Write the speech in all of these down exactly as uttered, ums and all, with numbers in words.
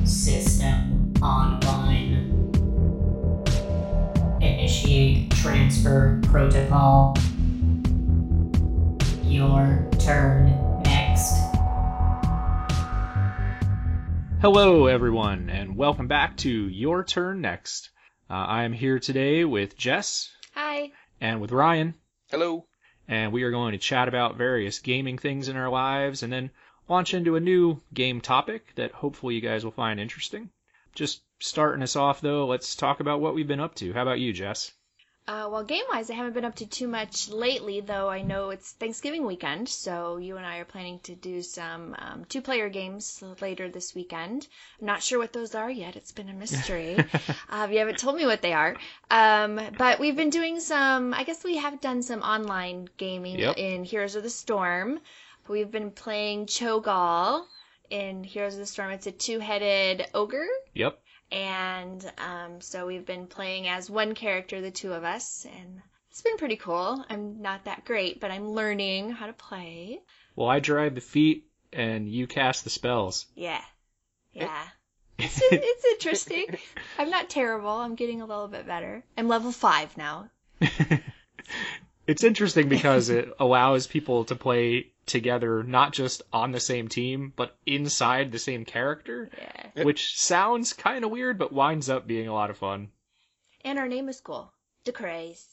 System online. Initiate transfer protocol. Your turn next. Hello, everyone, and welcome back to Your Turn Next. Uh, I am here today with Jess. Hi. And with Ryan. Hello. And we are going to chat about various gaming things in our lives and then launch into a new game topic that hopefully you guys will find interesting. Just starting us off, though, let's talk about what we've been up to. How about you, Jess? Uh, well, game-wise, I haven't been up to too much lately, though I know it's Thanksgiving weekend, so you and I are planning to do some um, two-player games later this weekend. I'm not sure what those are yet. It's been a mystery. uh, you haven't told me what they are. Um, but we've been doing some, I guess we have done some online gaming Yep. in Heroes of the Storm. We've been playing Cho'Gall in Heroes of the Storm. It's a two-headed ogre. Yep. And um, so we've been playing as one character, the two of us, and it's been pretty cool. I'm not that great, but I'm learning how to play. Well, I drive the feet, and you cast the spells. Yeah. Yeah. It's, it's interesting. I'm not terrible. I'm getting a little bit better. I'm level five now. It's interesting because it allows people to play together, not just on the same team, but inside the same character. Yeah. Which sounds kind of weird, but winds up being a lot of fun. And our name is cool. Decraze.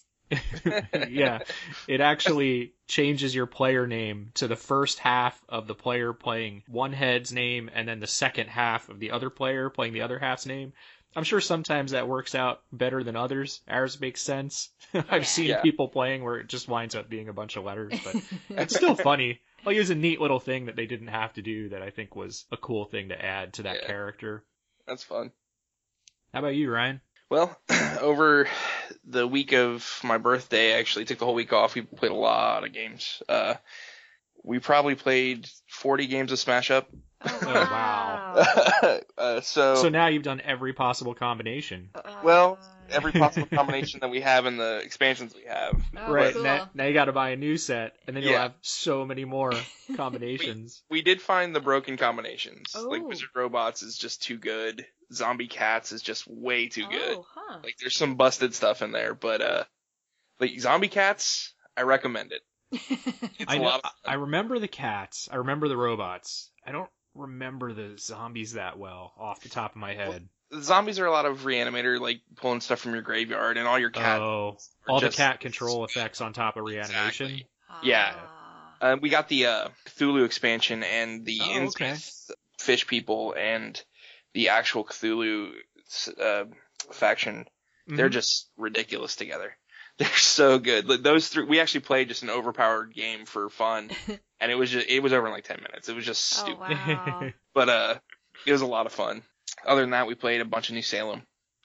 Yeah. It actually changes your player name to the first half of the player playing one head's name, and then the second half of the other player playing the other half's name. I'm sure sometimes that works out better than others. Ours makes sense. I've Yeah. seen Yeah. people playing where it just winds up being a bunch of letters, but it's still funny. Like, it was a neat little thing that they didn't have to do that I think was a cool thing to add to that Yeah. character. That's fun. How about you, Ryan? Well, over the week of my birthday, I actually took the whole week off. We played a lot of games. Uh, we probably played forty games of Smash Up. Oh, Oh, wow. uh, so, So now you've done every possible combination. well, Uh, every possible combination that we have in the expansions we have. Oh, Right, cool. now, now you got to buy a new set, and then you'll Yeah. have so many more combinations. We did find the broken combinations. Like Oh. Wizard Robots is just too good. Zombie Cats is just way too good. Oh, huh. Like there's some busted stuff in there, but uh, like Zombie Cats, I recommend it. It's I a know. lot of I remember the cats. I remember the robots. I don't remember the zombies that well off the top of my head. The zombies are a lot of reanimator, like pulling stuff from your graveyard, and all your cat. Oh, are all the just- cat control effects on top of reanimation. Exactly. Yeah. Ah. Uh, we got the uh, Cthulhu expansion and the Oh, okay. Innsmouth fish people and the actual Cthulhu uh, faction. They're Mhm. just ridiculous together. They're so good. Like, those three, we actually played just an overpowered game for fun, and it was just it was over in like ten minutes. It was just Oh, stupid, wow. but uh, it was a lot of fun. Other than that, we played a bunch of New Salem,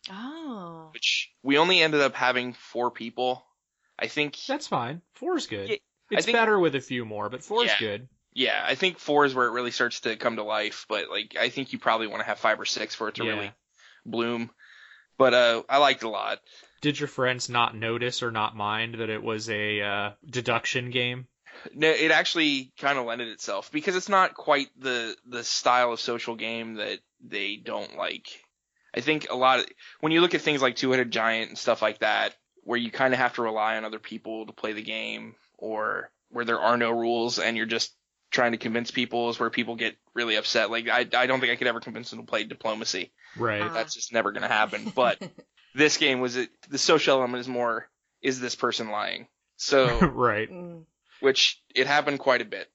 Oh. which we only ended up having four people. I think. That's fine. Four's good. Yeah, I it's think- better with a few more, but four's Yeah. good. Yeah, I think four is where it really starts to come to life, but like I think you probably want to have five or six for it to Yeah. really bloom. But uh, I liked it a lot. Did your friends not notice or not mind that it was a uh, deduction game? No, it actually kind of lended itself because it's not quite the the style of social game that they don't like. I think a lot of when you look at things like Two-Headed Giant and stuff like that, where you kind of have to rely on other people to play the game, or where there are no rules and you're just trying to convince people, is where people get really upset. Like I, I don't think I could ever convince them to play Diplomacy. Right. Ah. That's just never going to happen. But this game was it. The social element is more, is this person lying? So, Right. Mm. which it happened quite a bit.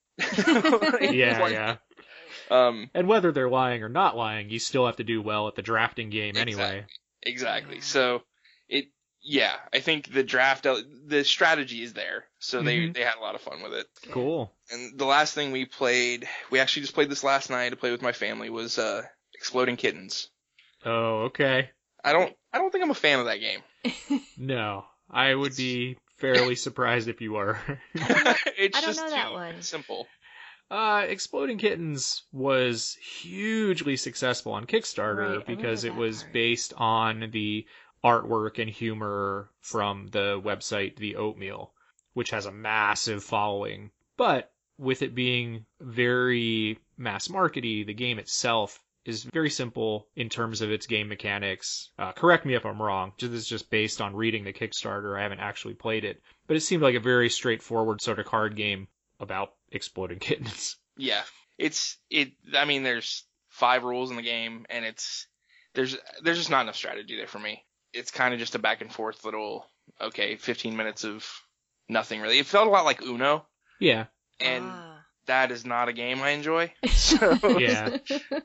Yeah, Quite- yeah. Um, And whether they're lying or not lying, you still have to do well at the drafting game anyway. exactly. Yeah. So it, yeah, I think the draft, the strategy is there. So they, Mhm. they had a lot of fun with it. Cool. And the last thing we played, we actually just played this last night to play with my family, was uh, Exploding Kittens. Oh, okay. I don't, I don't think I'm a fan of that game. No, I would be fairly surprised if you were. It's I don't just know that too one. simple. Uh, Exploding Kittens was hugely successful on Kickstarter Right, I because it remember that was part. based on the artwork and humor from the website The Oatmeal, which has a massive following. But with it being very mass markety, the game itself is very simple in terms of its game mechanics. Uh, correct me if I'm wrong. This is just based on reading the Kickstarter. I haven't actually played it. But it seemed like a very straightforward sort of card game about exploding kittens. Yeah. It's, it, I mean, there's five rules in the game, and it's, there's, there's just not enough strategy there for me. It's kind of just a back and forth little, okay, fifteen minutes of nothing really. It felt a lot like Uno. Yeah. And Ah. that is not a game I enjoy. So Yeah.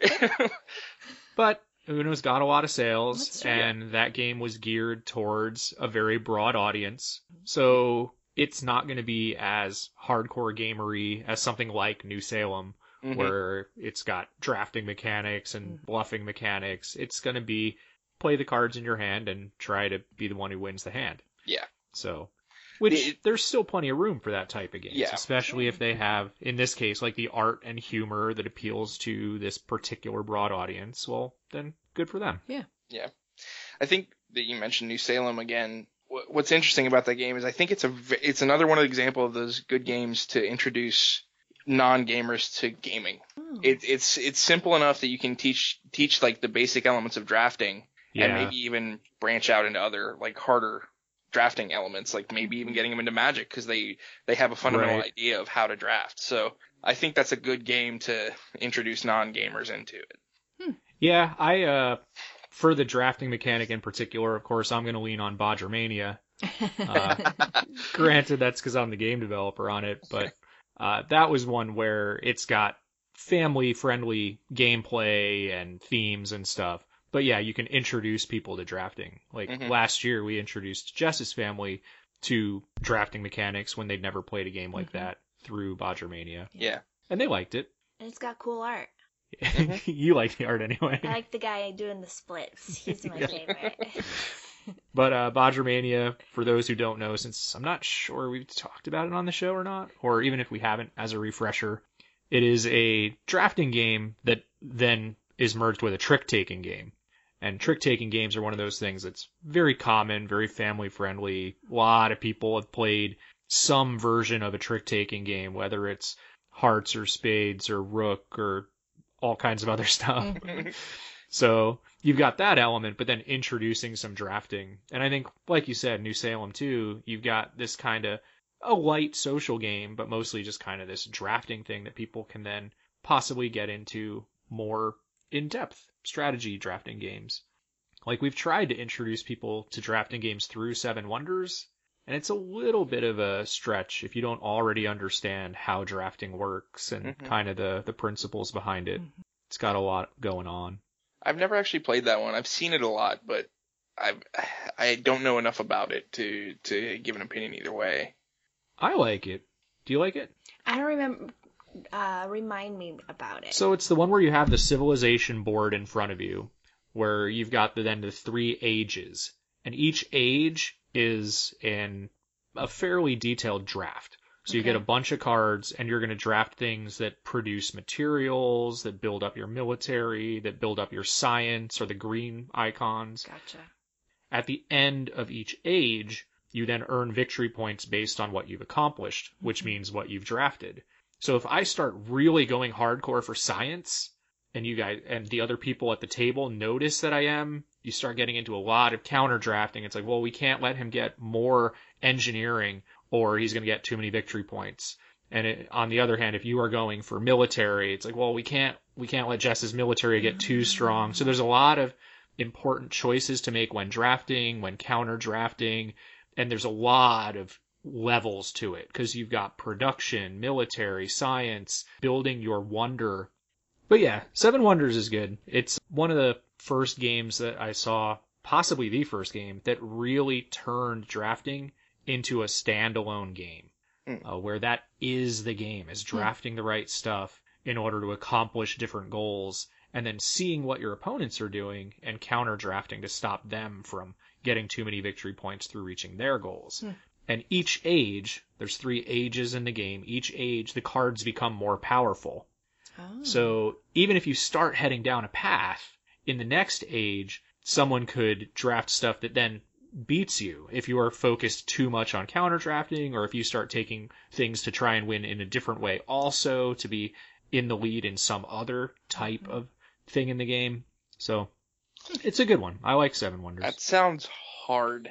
But Uno's got a lot of sales, That's true. and that game was geared towards a very broad audience. So it's not going to be as hardcore gamery as something like New Salem, Mhm. where it's got drafting mechanics and Mm. bluffing mechanics. It's going to be play the cards in your hand and try to be the one who wins the hand. Yeah. So, which It- there's still plenty of room for that type of games, Yeah. especially if they have, in this case, like the art and humor that appeals to this particular broad audience. Well, then good for them. I think that you mentioned New Salem again. Wh- What's interesting about that game is I think it's a v- it's another one of the example of those good games to introduce non-gamers to gaming. Oh. It, it's it's simple enough that you can teach teach like the basic elements of drafting, Yeah. and maybe even branch out into other like harder drafting elements, like maybe even getting them into Magic because they they have a fundamental Right. idea of how to draft. So I think that's a good game to introduce non-gamers into it. Yeah, I, uh, for the drafting mechanic in particular, of course, I'm going to lean on Bodgermania. Uh, Granted, that's because I'm the game developer on it, but uh, that was one where it's got family-friendly gameplay and themes and stuff. But yeah, you can introduce people to drafting. Like Mhm. last year, we introduced Jess's family to drafting mechanics when they'd never played a game like Mhm. that through Bodgermania, Yeah. and they liked it. And it's got cool art. Mhm. You like the art anyway. I like the guy doing the splits. He's my Yeah. favorite. But uh, Bodgermania, for those who don't know, since I'm not sure we've talked about it on the show or not, or even if we haven't, as a refresher, it is a drafting game that then is merged with a trick-taking game. And trick-taking games are one of those things that's very common, very family-friendly. A lot of people have played some version of a trick-taking game, whether it's hearts or spades or rook or all kinds of other stuff. Mhm. So you've got that element, but then introducing some drafting. And I think, like you said, New Salem too, you've got this kind of a light social game, but mostly just kind of this drafting thing that people can then possibly get into more in-depth strategy drafting games. Like we've tried to introduce people to drafting games through Seven Wonders, and it's a little bit of a stretch if you don't already understand how drafting works and Mhm. kind of the, the principles behind it. Mhm. It's got a lot going on. I've never actually played that one. I've seen it a lot, but I I don't know enough about it to to give an opinion either way. I like it. Do you like it? I don't remember. Uh, remind me about it. So it's the one where you have the civilization board in front of you, where you've got the, then the three ages, and each age is in a fairly detailed draft. So you Okay. get a bunch of cards, and you're going to draft things that produce materials, that build up your military, that build up your science, or the green icons. Gotcha. At the end of each age, you then earn victory points based on what you've accomplished, which means what you've drafted. So if I start really going hardcore for science, and you guys and the other people at the table notice that I am, you start getting into a lot of counter drafting. It's like, well, we can't let him get more engineering, or he's going to get too many victory points. And it, on the other hand, if you are going for military, it's like, well, we can't we can't let Jess's military get too strong. So there's a lot of important choices to make when drafting, when counter drafting, and there's a lot of levels to it because you've got production, military, science, building your wonder. But yeah, Seven Wonders is good. It's one of the first games that I saw, possibly the first game, that really turned drafting into a standalone game. Mm. Uh, where that is the game, is drafting the right stuff in order to accomplish different goals, and then seeing what your opponents are doing and counter drafting to stop them from getting too many victory points through reaching their goals. Hmm. And each age, there's three ages in the game, each age the cards become more powerful. Oh. So even if you start heading down a path, in the next age, someone could draft stuff that then beats you if you are focused too much on counter drafting, or if you start taking things to try and win in a different way also to be in the lead in some other type of thing in the game. So it's a good one. I like Seven Wonders. That sounds hard.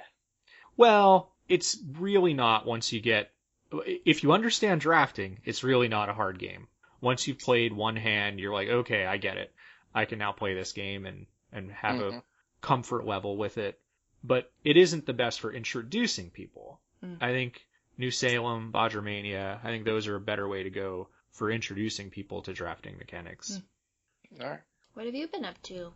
Well, it's really not once you get... If you understand drafting, it's really not a hard game. Once you've played one hand, you're like, okay, I get it. I can now play this game and, and have mm-hmm. a comfort level with it. But it isn't the best for introducing people. Mm. I think New Salem, Bodgermania, I think those are a better way to go for introducing people to drafting mechanics. Mm. All right. What have you been up to?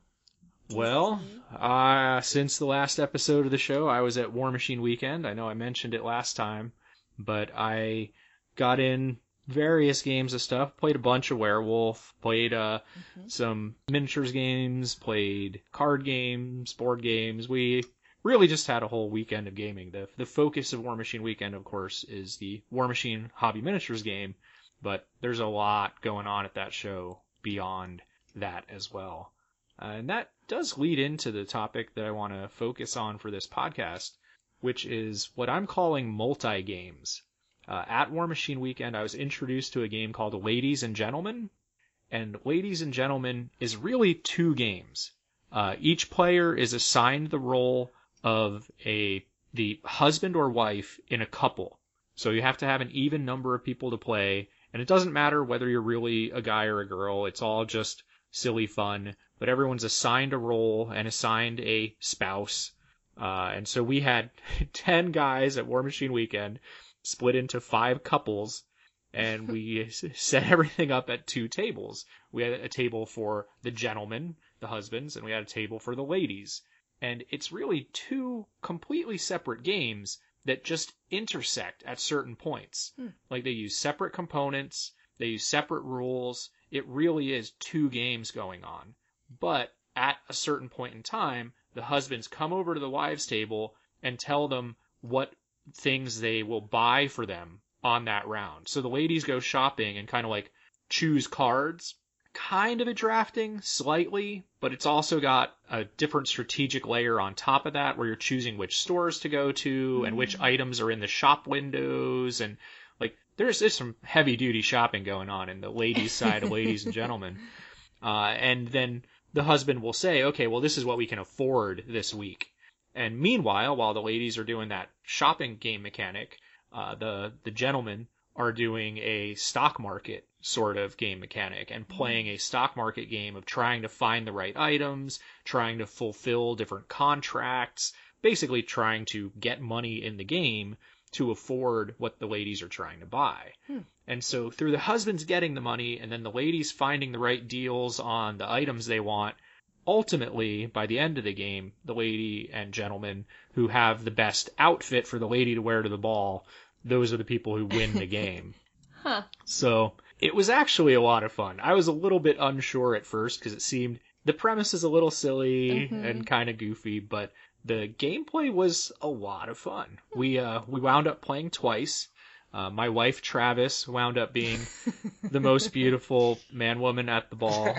Well, uh, since the last episode of the show, I was at War Machine Weekend. I know I mentioned it last time, but I got in various games of stuff. Played a bunch of Werewolf, played uh, mm-hmm. some miniatures games, played card games, board games. We really just had a whole weekend of gaming. The, the focus of War Machine Weekend, of course, is the War Machine Hobby Miniatures game, but there's a lot going on at that show beyond that as well. Uh, and that does lead into the topic that I want to focus on for this podcast, which is what I'm calling multi-games. Uh, at War Machine Weekend, I was introduced to a game called Ladies and Gentlemen, and Ladies and Gentlemen is really two games. Uh, each player is assigned the role of a the husband or wife in a couple. So you have to have an even number of people to play, and it doesn't matter whether you're really a guy or a girl. It's all just silly fun. But everyone's assigned a role and assigned a spouse. Uh, and so we had ten guys at War Machine Weekend split into five couples, and we set everything up at two tables. We had a table for the gentlemen, the husbands, and we had a table for the ladies. And it's really two completely separate games that just intersect at certain points. Hmm. Like they use separate components, they use separate rules. It really is two games going on. But at a certain point in time, the husbands come over to the wives' table and tell them what things they will buy for them on that round. So the ladies go shopping and kind of like choose cards, kind of a drafting slightly, but it's also got a different strategic layer on top of that where you're choosing which stores to go to mm-hmm. and which items are in the shop windows. And like there's, there's some heavy duty shopping going on in the ladies' side of Ladies and Gentlemen. Uh, and then the husband will say, okay, well, this is what we can afford this week. And meanwhile, while the ladies are doing that shopping game mechanic, uh, the, the gentlemen are doing a stock market sort of game mechanic and playing a stock market game of trying to find the right items, trying to fulfill different contracts, basically trying to get money in the game to afford what the ladies are trying to buy. Hmm. And so through the husbands getting the money and then the ladies finding the right deals on the items they want, ultimately, by the end of the game, the lady and gentleman who have the best outfit for the lady to wear to the ball, those are the people who win the game. Huh. So it was actually a lot of fun. I was a little bit unsure at first because it seemed the premise is a little silly mm-hmm. and kind of goofy, but the gameplay was a lot of fun. We uh, we wound up playing twice. Uh, my wife, Travis, wound up being the most beautiful man-woman at the ball.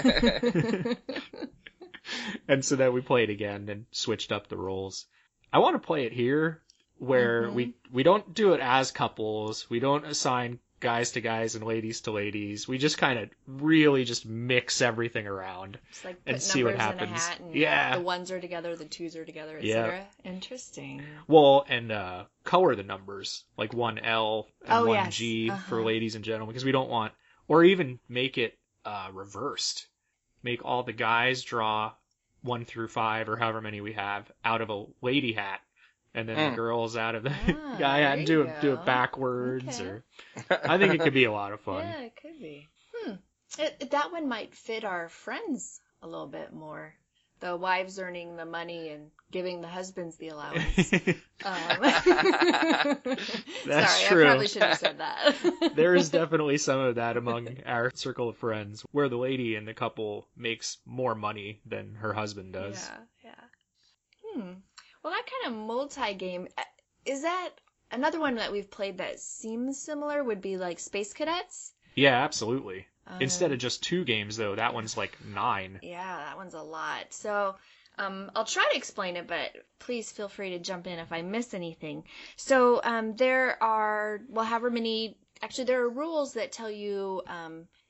And so then we played again and switched up the roles. I want to play it here where mm-hmm. we, we don't do it as couples. We don't assign guys to guys and ladies to ladies. We just kind of really just mix everything around just like and see what happens. In a hat and yeah. The ones are together, the twos are together, et yeah. cetera. Interesting. Well, and uh, color the numbers, like one L and oh, one yes. G uh-huh. for ladies and gentlemen, because we don't want, or even make it uh, reversed. Make all the guys draw one through five or however many we have out of a lady hat. And then mm. the girls out of the ah, guy hat and do it, do it backwards. Okay. Or I think it could be a lot of fun. Yeah, it could be. Hmm. It, that one might fit our friends a little bit more. The wives earning the money and giving the husbands the allowance. um, That's Sorry, true. I probably shouldn't have said that. There is definitely some of that among our circle of friends, where the lady in the couple makes more money than her husband does. Yeah, yeah. Hmm. Well, that kind of multi-game, is that another one that we've played that seems similar would be like Space Cadets? Yeah, absolutely. Um, Instead of just two games, though, that one's like nine. Yeah, that one's a lot. So um, I'll try to explain it, but please feel free to jump in if I miss anything. So um, there are, well, however many, actually there are rules that tell you um,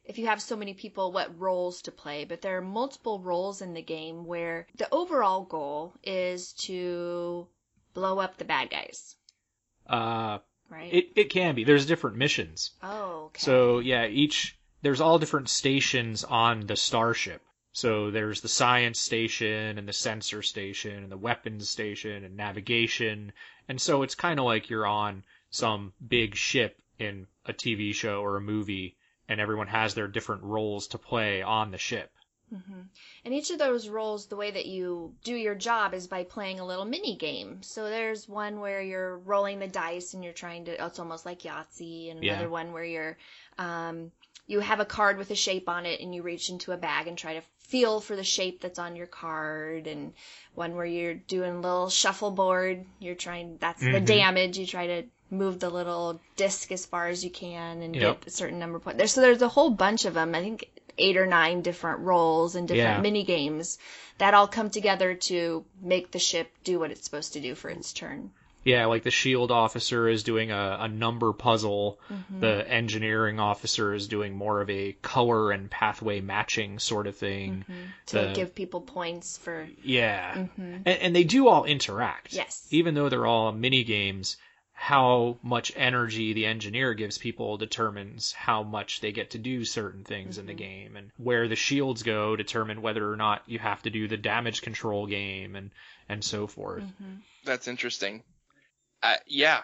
if you have so many people, what roles to play. But there are multiple roles in the game where the overall goal is to blow up the bad guys. Uh, Right? it, it can be. There's different missions. Oh, okay. So, yeah, each, there's all different stations on the starship. So there's the science station and the sensor station and the weapons station and navigation. And so it's kind of like you're on some big ship in a T V show or a movie, and everyone has their different roles to play on the ship. Mm-hmm. And each of those roles, the way that you do your job is by playing a little mini game. So there's one where you're rolling the dice and you're trying to, it's almost like Yahtzee, and another Yeah. one where you're, um, you have a card with a shape on it and you reach into a bag and try to feel for the shape that's on your card, and one where you're doing a little shuffleboard. You're trying, that's the Mhm. damage. You try to move the little disc as far as you can and Yep. get a certain number of points. There's, so there's a whole bunch of them. I think eight or nine different roles and different Yeah. mini games that all come together to make the ship do what it's supposed to do for its turn. Yeah, like the shield officer is doing a, a number puzzle. Mm-hmm. The engineering officer is doing more of a color and pathway matching sort of thing. Mm-hmm. To The- give people points for. Yeah. Mm-hmm. And, and they do all interact. Yes. Even though they're all mini games, how much energy the engineer gives people determines how much they get to do certain things in the game, and where the shields go determine whether or not you have to do the damage control game, and and so forth. Mm-hmm. That's interesting. Uh, yeah.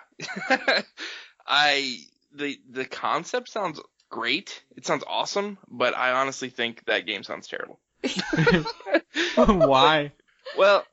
I the the concept sounds great. It sounds awesome, but I honestly think that game sounds terrible. Why? Well,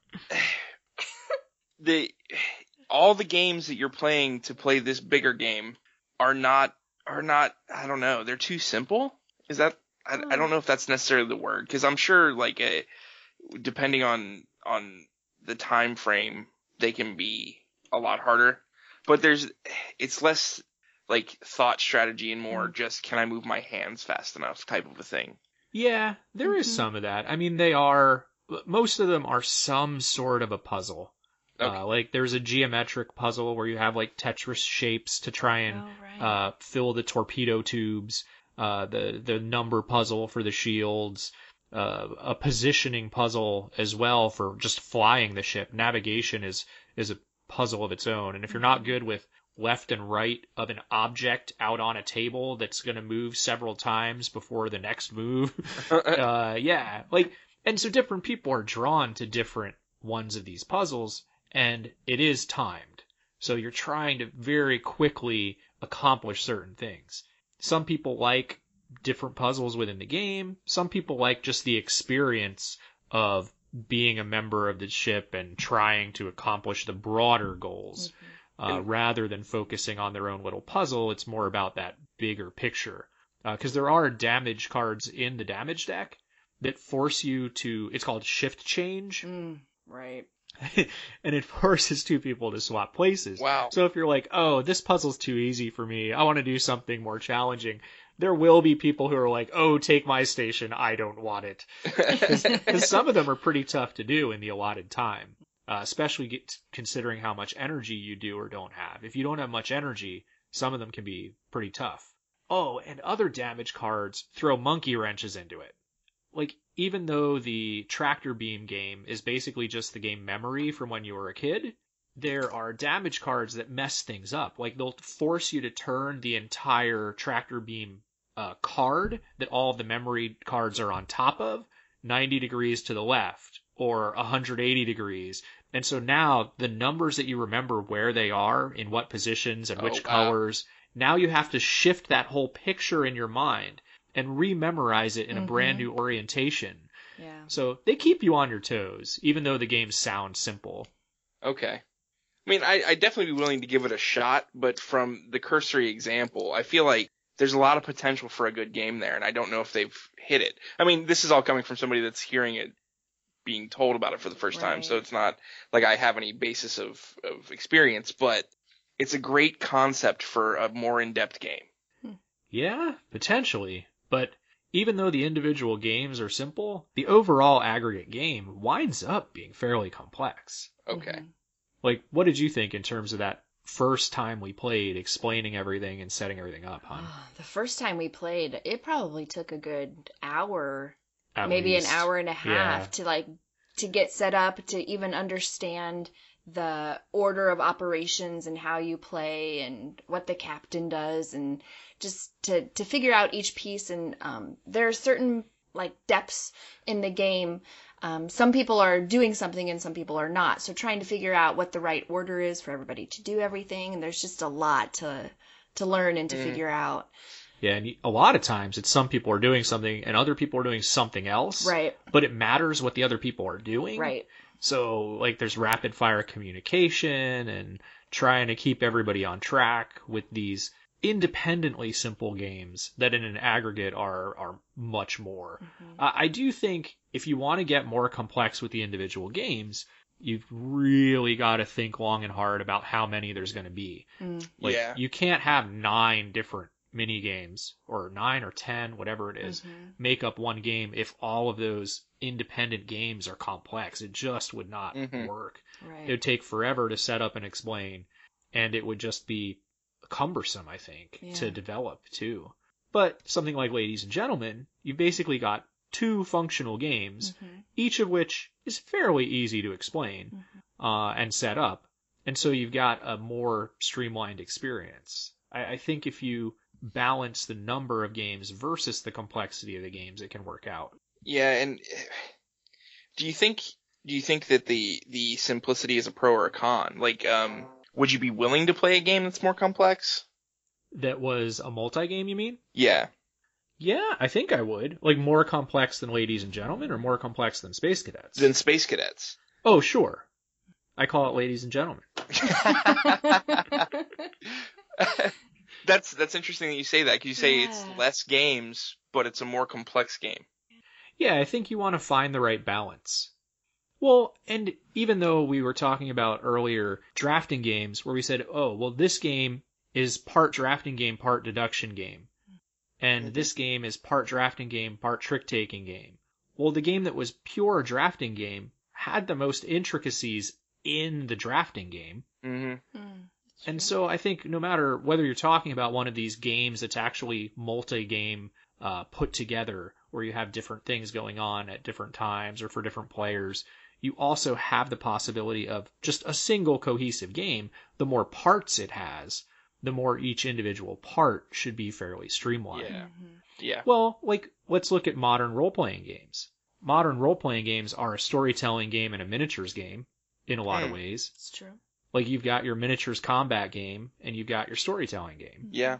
the all the games that you're playing to play this bigger game are not are not I don't know, they're too simple. Is that I, I don't know if that's necessarily the word, because I'm sure like a depending on on the time frame they can be a lot harder, but there's it's less like thought strategy and more just can I move my hands fast enough type of a thing. Yeah, there is Mhm. some of that. I mean, they are most of them are some sort of a puzzle. Okay. Uh, like there's a geometric puzzle where you have like Tetris shapes to try and Oh, right. uh, fill the torpedo tubes. Uh, the the number puzzle for the shields. Uh, a positioning puzzle as well for just flying the ship. Navigation is is a puzzle of its own, and if you're not good with left and right of an object out on a table that's going to move several times before the next move, uh, yeah, like, and so different people are drawn to different ones of these puzzles, and it is timed. So you're trying to very quickly accomplish certain things. Some people like different puzzles within the game. Some people like just the experience of being a member of the ship and trying to accomplish the broader goals. Uh, rather than focusing on their own little puzzle, it's more about that bigger picture. Because uh, there are damage cards in the damage deck that force you to, it's called shift change, Mm, right. and it forces two people to swap places. Wow. So if you're like, oh, this puzzle's too easy for me, I want to do something more challenging, there will be people who are like, oh, take my station, I don't want it. Because some of them are pretty tough to do in the allotted time. Uh, especially get, considering how much energy you do or don't have. If you don't have much energy, some of them can be pretty tough. Oh, and other damage cards throw monkey wrenches into it. Like, even though the tractor beam game is basically just the game memory from when you were a kid, there are damage cards that mess things up. Like, they'll force you to turn the entire tractor beam uh, card that all of the memory cards are on top of ninety degrees to the left, or one hundred eighty degrees. And so now the numbers that you remember where they are, in what positions and which Oh, wow. colors, now you have to shift that whole picture in your mind and re-memorize it in a Mhm. brand new orientation. Yeah. So they keep you on your toes, even though the games sound simple. Okay. I mean, I, I'd definitely be willing to give it a shot, but from the cursory example, I feel like there's a lot of potential for a good game there, and I don't know if they've hit it. I mean, this is all coming from somebody that's hearing it, being told about it for the first time, Right. so it's not like I have any basis of, of experience, but it's a great concept for a more in-depth game. Yeah, potentially. But even though the individual games are simple, the overall aggregate game winds up being fairly complex. Okay. Mhm. Like, what did you think in terms of that first time we played, explaining everything and setting everything up, hon? The first time we played, it probably took a good hour, At maybe least. an hour and a half Yeah. to like to get set up, to even understand the order of operations and how you play and what the captain does, and just to to figure out each piece. And um, there are certain like depths in the game. Um, some people are doing something and some people are not. So trying to figure out what the right order is for everybody to do everything, and there's just a lot to to learn and to Mm. figure out. Yeah, and a lot of times it's some people are doing something and other people are doing something else. Right, But it matters what the other people are doing. right. So, like, there's rapid fire communication and trying to keep everybody on track with these independently simple games that in an aggregate are are much more. Mhm. Uh, I do think if you want to get more complex with the individual games, you've really got to think long and hard about how many there's going to be. Mm. Like, Yeah. you can't have nine different mini games or nine or ten, whatever it is, Mhm. make up one game if all of those independent games are complex. It just would not Mhm. work. Right. It would take forever to set up and explain, and it would just be cumbersome, I think, Yeah. to develop too. But something like Ladies and Gentlemen, you've basically got two functional games, Mhm. each of which is fairly easy to explain Mhm. uh, and set up. And so you've got a more streamlined experience. I, I think if you balance the number of games versus the complexity of the games, it can work out. Yeah, and do you think do you think that the the simplicity is a pro or a con? Like, um, would you be willing to play a game that's more complex? That was a multi-game, you mean? Yeah. Yeah, I think I would. Like, more complex than Ladies and Gentlemen or more complex than Space Cadets? Then Space Cadets. Oh, sure. I call it Ladies and Gentlemen. That's that's interesting that you say that, because you say it's Yeah. less games, but it's a more complex game. Yeah, I think you want to find the right balance. Well, and even though we were talking about earlier drafting games where we said, oh, well, this game is part drafting game, part deduction game. And Mhm. this game is part drafting game, part trick-taking game. Well, the game that was pure drafting game had the most intricacies in the drafting game. Mm-hmm. Mm, that's And true. so I think no matter whether you're talking about one of these games that's actually multi-game uh, put together, where you have different things going on at different times or for different players, you also have the possibility of just a single cohesive game. The more parts it has, the more each individual part should be fairly streamlined. Yeah. Mhm. Yeah. Well, like, let's look at modern role-playing games. Modern role-playing games are a storytelling game and a miniatures game in a lot of Hmm. ways. It's true. Like, you've got your miniatures combat game and you've got your storytelling game. Yeah.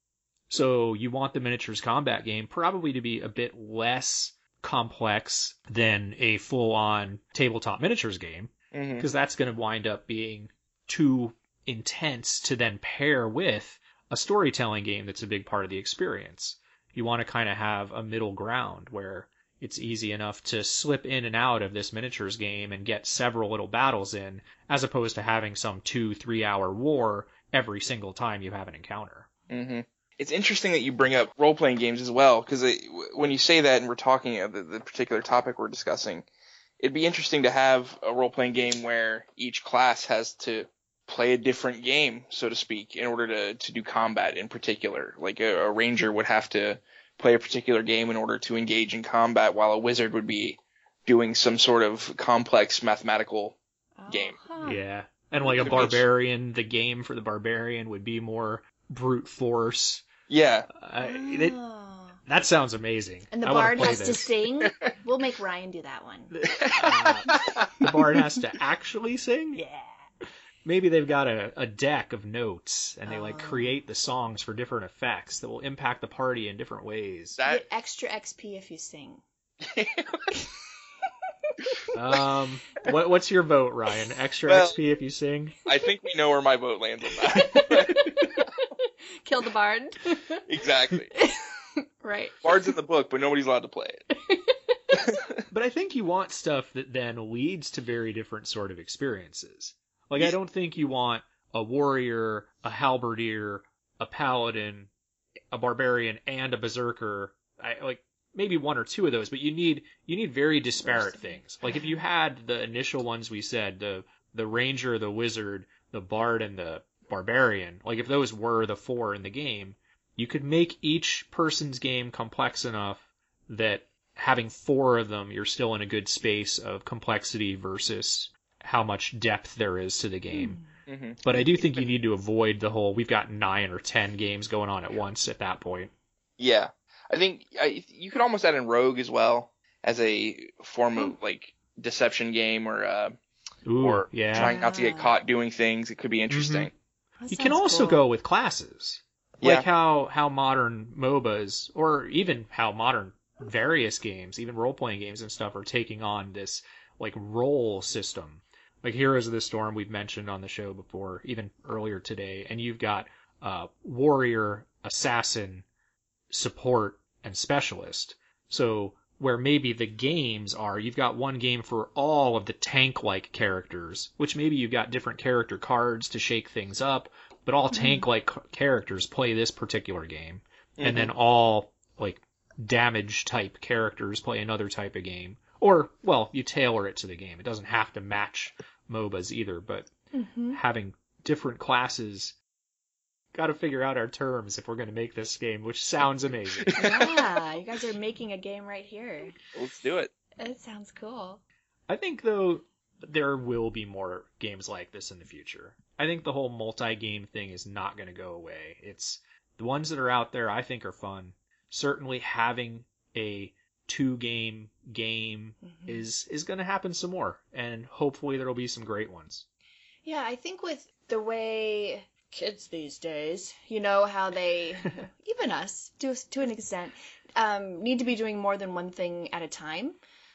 So you want the miniatures combat game probably to be a bit less complex than a full-on tabletop miniatures game, Mm-hmm. because that's going to wind up being too intense to then pair with a storytelling game that's a big part of the experience. You want to kind of have a middle ground where it's easy enough to slip in and out of this miniatures game and get several little battles in, as opposed to having some two, three hour war every single time you have an encounter. Mm-hmm. It's interesting that you bring up role-playing games as well, because when you say that and we're talking of the, the particular topic we're discussing, it'd be interesting to have a role-playing game where each class has to play a different game, so to speak, in order to, to do combat in particular. Like a, a ranger would have to play a particular game in order to engage in combat, while a wizard would be doing some sort of complex mathematical game. Oh, huh. Yeah. And like a Could be int- barbarian, the game for the barbarian would be more brute force. Yeah. Uh, it, Oh. that sounds amazing. And the I wanna bard play has to this. sing. We'll make Ryan do that one. Uh, the bard has to actually sing? Yeah. Maybe they've got a, a deck of notes and they like Oh. create the songs for different effects that will impact the party in different ways. You That get extra X P if you sing. Um, what, what's your vote, Ryan? Extra Well- X P if you sing? I think we know where my vote lands on that. Kill the bard. Exactly. Right. Bard's in the book, but nobody's allowed to play it. But I think you want stuff that then leads to very different sort of experiences. Like, I Yeah. don't think you want a warrior, a halberdier, a paladin, a barbarian, and a berserker. I like maybe one or two of those, but you need you need very disparate Diversity. things. Like if you had the initial ones we said, the the ranger, the wizard, the bard, and the barbarian, like if those were the four in the game, you could make each person's game complex enough that having four of them, you're still in a good space of complexity versus how much depth there is to the game. Mm-hmm. But I do think you need to avoid the whole, we've got nine or ten games going on at once at that point. Yeah. I think I, you could almost add in Rogue as well as a form of like deception game or uh, Ooh, or yeah. trying not to get Yeah. caught doing things. It could be interesting. That You can sounds also cool. go with classes. Yeah. Like how, how modern MOBAs, or even how modern various games, even role-playing games and stuff, are taking on this like role system. Like Heroes of the Storm we've mentioned on the show before, even earlier today, and you've got uh, warrior, assassin, support, and specialist. So where maybe the games are, you've got one game for all of the tank-like characters, which maybe you've got different character cards to shake things up, but all tank-like c- characters play this particular game. And then all like damage type characters play another type of game. Or, well, you tailor it to the game. It doesn't have to match MOBAs either, but Mhm. having different classes, got to figure out our terms if we're going to make this game, which sounds amazing. Yeah, you guys are making a game right here. Let's do it. It sounds cool. I think, though, there will be more games like this in the future. I think the whole multi-game thing is not going to go away. It's the ones that are out there I think are fun. Certainly having a two-game game Mhm. is is going to happen some more, and hopefully there'll be some great ones. Yeah, I think with the way kids these days, you know, how they, even us, to, to an extent, um, need to be doing more than one thing at a time.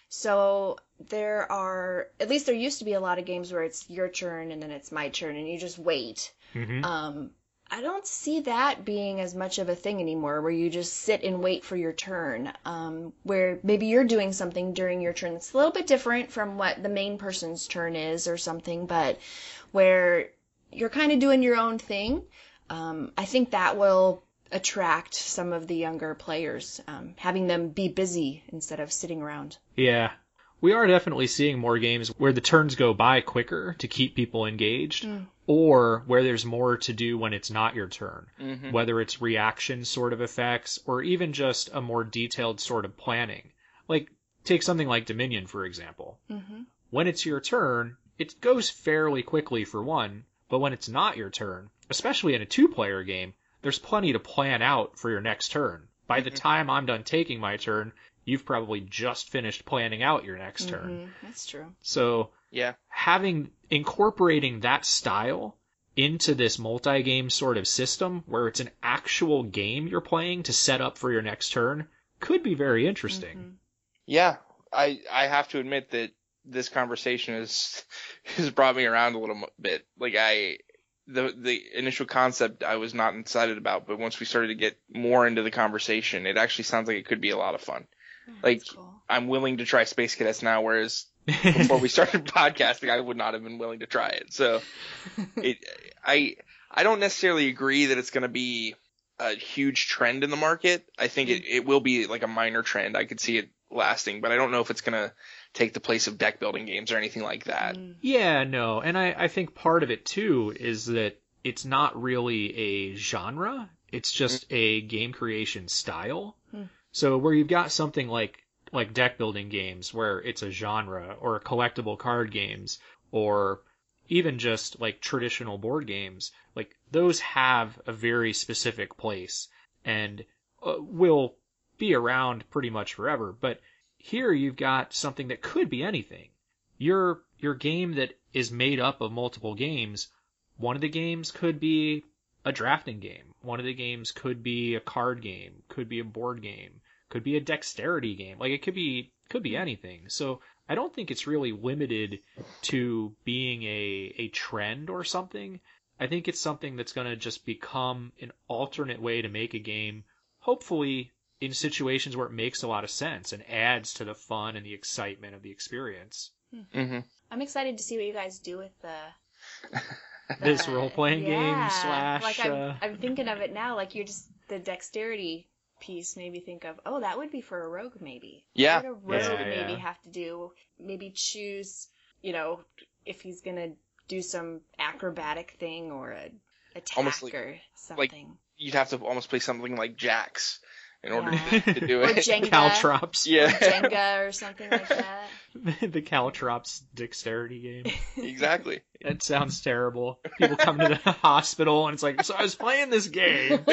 So there are, at least there used to be a lot of games where it's your turn and then it's my turn and you just wait. Mm-hmm. Um, I don't see that being as much of a thing anymore, where you just sit and wait for your turn. Um, where maybe you're doing something during your turn that's a little bit different from what the main person's turn is or something, but where you're kind of doing your own thing. Um, I think that will attract some of the younger players, um, having them be busy instead of sitting around. Yeah. We are definitely seeing more games where the turns go by quicker to keep people engaged, Mm. or where there's more to do when it's not your turn. Mm-hmm. Whether it's reaction sort of effects, or even just a more detailed sort of planning. Like, take something like Dominion, for example. Mm-hmm. When it's your turn, it goes fairly quickly for one, but when it's not your turn, especially in a two-player game, there's plenty to plan out for your next turn. By the time I'm done taking my turn, you've probably just finished planning out your next turn. Mm-hmm. That's true. So Yeah. having incorporating that style into this multi-game sort of system where it's an actual game you're playing to set up for your next turn could be very interesting. Mhm. Yeah. I I have to admit that this conversation has has brought me around a little mo- bit. Like I the the initial concept I was not excited about, but once we started to get more into the conversation, it actually sounds like it could be a lot of fun. Oh, Like that's cool. I'm willing to try Space Cadets now, whereas before we started podcasting, I would not have been willing to try it. So it, I, I don't necessarily agree that it's going to be a huge trend in the market. I think it, it will be like a minor trend. I could see it lasting, but I don't know if it's going to take the place of deck building games or anything like that. Mm. Yeah, no. And I, I think part of it, too, is that it's not really a genre. It's just a game creation style. Hmm. So where you've got something like like deck building games where it's a genre, or collectible card games, or even just like traditional board games, like those have a very specific place and uh, will be around pretty much forever. But here you've got something that could be anything. Your your game that is made up of multiple games, one of the games could be a drafting game. One of the games could be a card game, could be a board game, could be a dexterity game. Like it could be could be anything. So I don't think it's really limited to being a a trend or something. I think it's something that's going to just become an alternate way to make a game, hopefully in situations where it makes a lot of sense and adds to the fun and the excitement of the experience. Mm-hmm. I'm excited to see what you guys do with the This Uh, role-playing game yeah. slash... Like I'm, uh, I'm thinking of it now. Like you're just the dexterity piece made me think of. Oh, that would be for a rogue, maybe. Yeah. What would a rogue Yeah, maybe yeah. have to do? Maybe choose. You know, if he's gonna do some acrobatic thing or a attack almost like- or like- something. you'd have to almost play something like Jax in order Yeah. to, to do Or it. Jenga. Caltrops. Or Yeah, Jenga or something like that. The Caltrops dexterity game. exactly. That sounds terrible. People come to the hospital and it's like, so I was playing this game.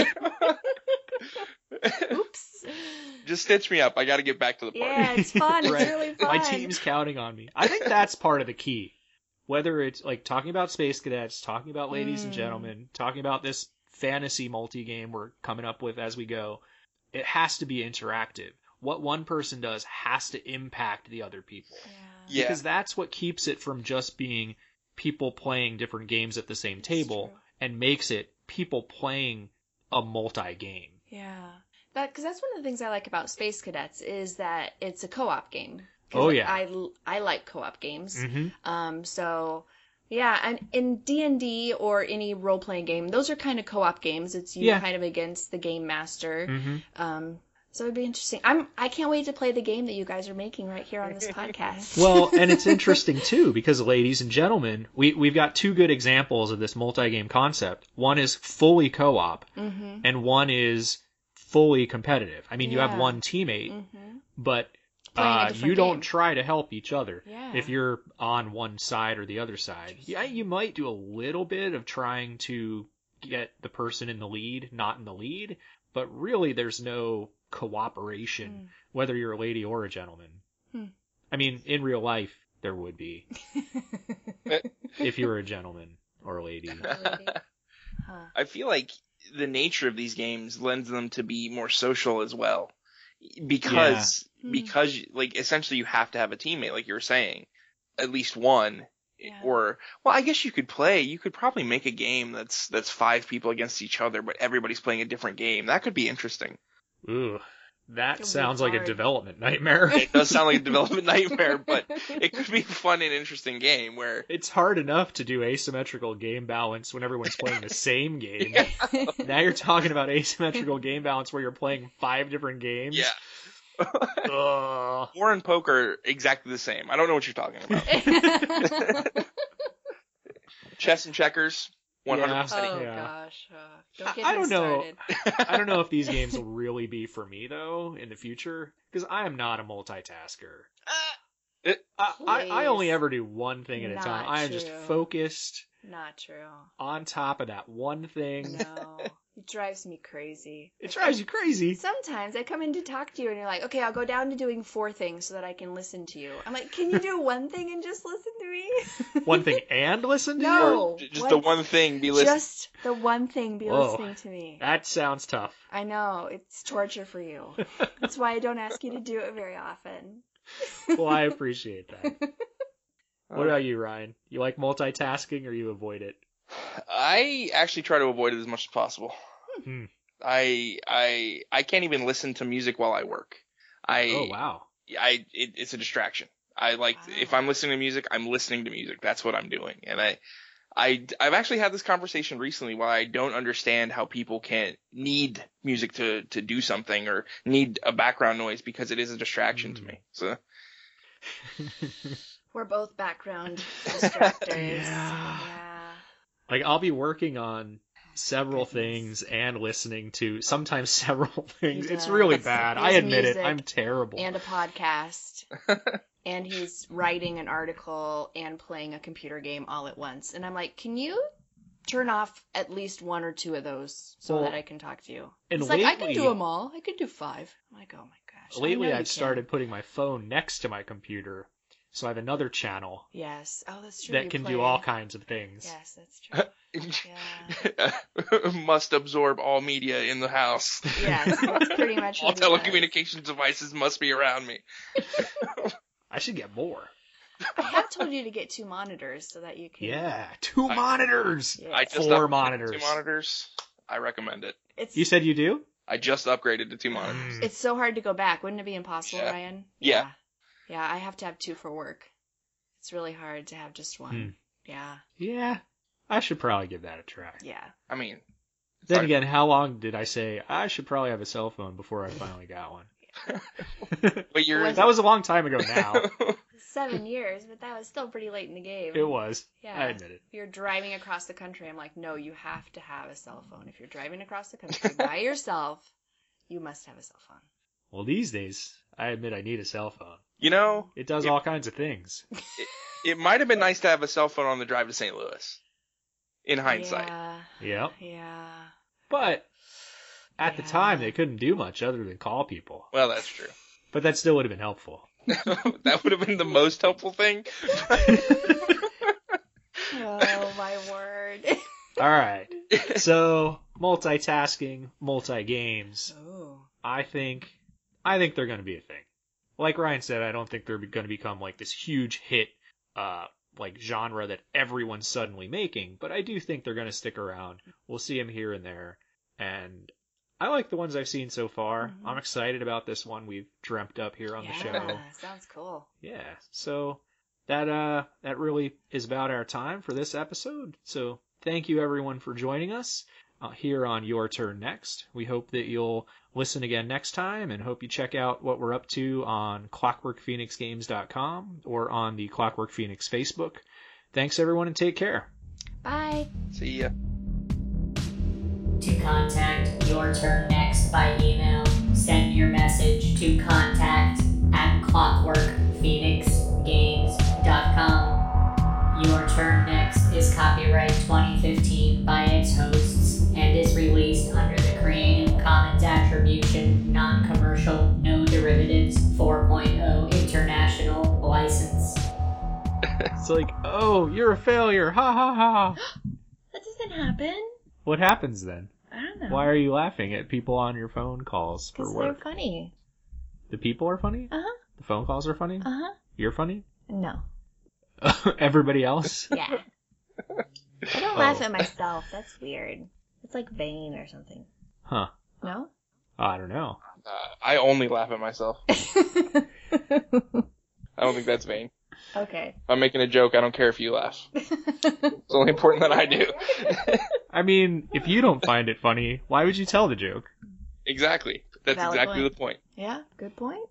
Oops. Just stitch me up. I got to get back to the party. Yeah, it's fun. It's Right. really fun. My team's counting on me. I think that's part of the key. Whether it's like talking about Space Cadets, talking about Ladies and Mm. Gentlemen, talking about this fantasy multi-game we're coming up with as we go, it has to be interactive. What one person does has to impact the other people. Yeah. Yeah. Because that's what keeps it from just being people playing different games at the same table true. and makes it people playing a multi-game. Yeah. That because that's one of the things I like about Space Cadets is that it's a co-op game. 'Cause Oh, yeah. I, I like co-op games. Mm-hmm. Um, so yeah, and in D and D or any role-playing game, those are kind of co-op games. It's you Yeah. kind of against the game master. Mm-hmm. Um, so it'd be interesting. I'm I can't wait to play the game that you guys are making right here on this podcast. Well, and it's interesting too because, ladies and gentlemen, we we've got two good examples of this multi-game concept. One is fully co-op, mm-hmm. and one is fully competitive. I mean, you have Yeah. one teammate, Mm-hmm. but Playing a uh, different you don't game. try to help each other. Yeah. If you're on one side or the other side, yeah, you might do a little bit of trying to get the person in the lead, not in the lead, but really there's no cooperation, Mm. whether you're a lady or a gentleman. Hmm. I mean, in real life, there would be if you were a gentleman or a lady. Huh. I feel like the nature of these games lends them to be more social as well. Because, Yeah. because, like, essentially you have to have a teammate, like you were saying. At least one. Yeah. Or, well, I guess you could play, you could probably make a game that's, that's five people against each other, but everybody's playing a different game. That could be interesting. Ooh, that It'll be sounds like a hard. development nightmare. It does sound like a development nightmare, but it could be a fun and interesting game where, It's hard enough to do asymmetrical game balance when everyone's playing the same game. Now you're talking about asymmetrical game balance where you're playing five different games. yeah. Ugh. War and poker, exactly the same. I don't know what you're talking about. Chess and checkers, one hundred percent. Oh Yeah. gosh, uh, don't get I me don't know. started. I don't know if these games will really be for me though in the future because I am not a multitasker. I, I, I only Please. ever do one thing at a time. Not I am just true. focused Not true. on top of that one thing. No, it drives me crazy. It drives you crazy. Sometimes I come in to talk to you and you're like, okay, I'll go down to doing four things so that I can listen to you. I'm like, can you do one thing and just listen to me? One thing and listen to No. you? Or j- just what? the one thing, be listening. Just the one thing, be Whoa. listening to me. That sounds tough. I know, it's torture for you. That's why I don't ask you to do it very often. Well, I appreciate that. What about you, Ryan? You like multitasking or you avoid it? I actually try to avoid it as much as possible. Hmm. I I I can't even listen to music while I work. I Oh, wow. I it, it's a distraction. I like Wow. if I'm listening to music, I'm listening to music. That's what I'm doing. And I I I've actually had this conversation recently why I don't understand how people can't need music to to do something or need a background noise because it is a distraction to Mm. me. So We're both background distractors. Yeah. Yeah. Like, I'll be working on several things and listening to sometimes several things. He It's really does. bad. He I has admit it. music I'm terrible. And a podcast. And he's writing an article and playing a computer game all at once. And I'm like, can you turn off at least one or two of those so Well, that I can talk to you? and It's like, I can lately- do them all. I could do five. I'm like, oh my gosh. I Lately, know you I've can. started putting my phone next to my computer, so I have another channel Yes. Oh, that's true. that You can play. do all kinds of things. Yes, that's true. Yeah. must absorb all media in the house. Yes, that's pretty much All what he does. telecommunications devices must be around me. I should get more. I have told you to get two monitors so that you can. Yeah, two I- monitors. Yeah. I just Four upgraded monitors. to Two monitors. I recommend it. It's You said you do? I just upgraded to two monitors. Mm. it's so hard to go back. Wouldn't it be impossible, Yeah. Ryan? Yeah. Yeah, I have to have two for work. It's really hard to have just one. Hmm. Yeah. Yeah, I should probably give that a try. Yeah. I mean, Then Sorry. again, how long did I say I should probably have a cell phone before I finally got one? But you're Was That was a long time ago now. Seven years, but that was still pretty late in the game. It was. Yeah. I admit it. If you're driving across the country, I'm like, no, you have to have a cell phone. If you're driving across the country by yourself, you must have a cell phone. Well, these days, I admit I need a cell phone. You know, It does It- all kinds of things. it might have been nice to have a cell phone on the drive to Saint Louis. In hindsight. Yeah. Yep. Yeah. But at the Yeah. time, they couldn't do much other than call people. Well, that's true. But that still would have been helpful. That would have been the most helpful thing. Oh, my word. All right. So, multitasking, multi-games. Oh. I think I think they're going to be a thing. Like Ryan said, I don't think they're going to become like this huge hit uh like genre that everyone's suddenly making, but I do think they're going to stick around. We'll see them here and there, and I like the ones I've seen so far. Mhm. I'm excited about this one we've dreamt up here on Yeah, the show. sounds cool. Yeah. So that uh that really is about our time for this episode. So thank you everyone for joining us uh, here on Your Turn Next. We hope that you'll listen again next time and hope you check out what we're up to on clockwork phoenix games dot com or on the Clockwork Phoenix Facebook. Thanks everyone and take care. Bye. See ya. To contact Your Turn Next by email, send your message to contact at clockwork phoenix games dot com. Your Turn Next is copyright twenty fifteen by its hosts and is released under the Creative Commons Attribution, Non-Commercial, No Derivatives four point oh International License. It's like, oh, you're a failure. Ha ha ha. That doesn't happen. What happens then? I don't know. Why are you laughing at people on your phone calls for Because they're work? funny. The people are funny? Uh-huh. The phone calls are funny? Uh-huh. You're funny? No. Everybody else? Yeah. I don't Oh. laugh at myself. That's weird. It's like vain or something. Huh. No? I don't know. Uh, I only laugh at myself. I don't think that's vain. Okay. If I'm making a joke, I don't care if you laugh. It's only important that I do. I mean, if you don't find it funny, why would you tell the joke? Exactly. That's Valid exactly point. the point. Yeah, good point.